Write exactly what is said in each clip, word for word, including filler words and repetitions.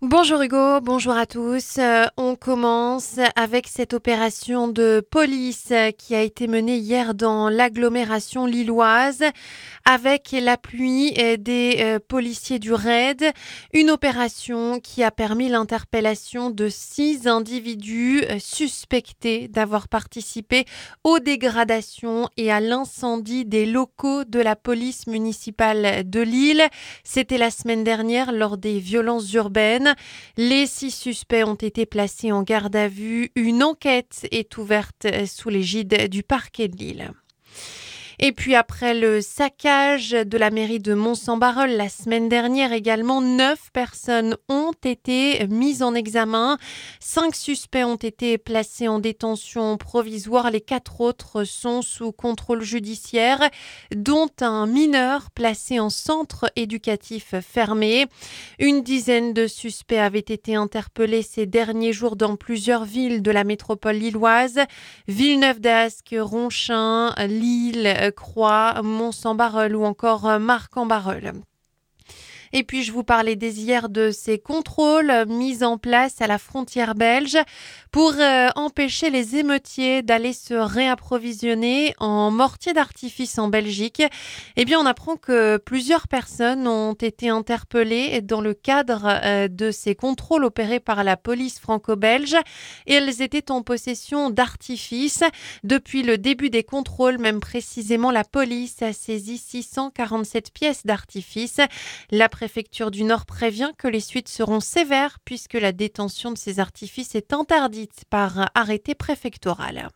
Bonjour Hugo, bonjour à tous. Euh, on commence avec cette opération de police euh, qui a été menée hier dans l'agglomération lilloise avec l'appui euh, des euh, policiers du raid. Une opération qui a permis l'interpellation de six individus euh, suspectés d'avoir participé aux dégradations et à l'incendie des locaux de la police municipale de Lille. C'était la semaine dernière lors des violences urbaines. Les six suspects ont été placés en garde à vue. Une enquête est ouverte sous l'égide du parquet de Lille. Et puis après le saccage de la mairie de Mons-en-Barœul la semaine dernière également, neuf personnes ont été mises en examen. Cinq suspects ont été placés en détention provisoire. Les quatre autres sont sous contrôle judiciaire, dont un mineur placé en centre éducatif fermé. Une dizaine de suspects avaient été interpellés ces derniers jours dans plusieurs villes de la métropole lilloise. Villeneuve-d'Ascq, Ronchin, Lille, Croix, Mons-en-Barœul ou encore Marcq-en-Barœul. Et puis, je vous parlais dès hier de ces contrôles mis en place à la frontière belge pour euh, empêcher les émeutiers d'aller se réapprovisionner en mortier d'artifice en Belgique. Eh bien, on apprend que plusieurs personnes ont été interpellées dans le cadre euh, de ces contrôles opérés par la police franco-belge et elles étaient en possession d'artifices. Depuis le début des contrôles, même précisément, la police a saisi six cent quarante-sept pièces d'artifice. La préfecture du Nord prévient que les suites seront sévères puisque la détention de ces artifices est interdite par arrêté préfectoral.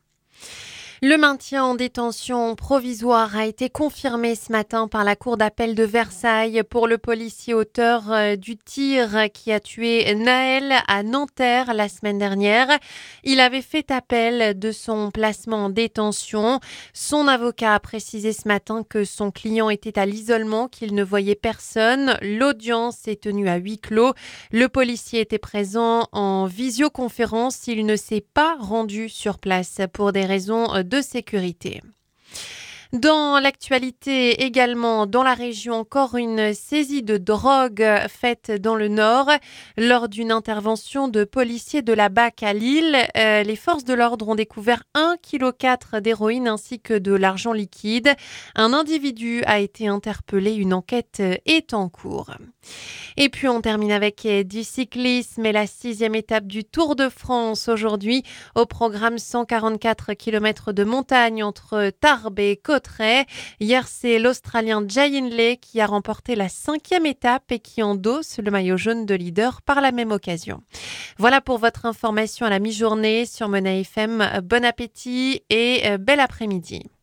Le maintien en détention provisoire a été confirmé ce matin par la cour d'appel de Versailles pour le policier auteur euh, du tir qui a tué Naël à Nanterre la semaine dernière. Il avait fait appel de son placement en détention. Son avocat a précisé ce matin que son client était à l'isolement, qu'il ne voyait personne. L'audience est tenue à huis clos. Le policier était présent en visioconférence. Il ne s'est pas rendu sur place pour des raisons de sécurité. Dans l'actualité également, dans la région, encore une saisie de drogue faite dans le Nord. Lors d'une intervention de policiers de la B A C à Lille, euh, les forces de l'ordre ont découvert un virgule quatre kilos d'héroïne ainsi que de l'argent liquide. Un individu a été interpellé, une enquête est en cours. Et puis on termine avec du cyclisme et la sixième étape du Tour de France aujourd'hui. Au programme cent quarante-quatre kilomètres de montagne entre Tarbes et Cauterets. Hier, c'est l'Australien Jay Hindley qui a remporté la cinquième étape et qui endosse le maillot jaune de leader par la même occasion. Voilà pour votre information à la mi-journée sur Mona F M. Bon appétit et bel après-midi.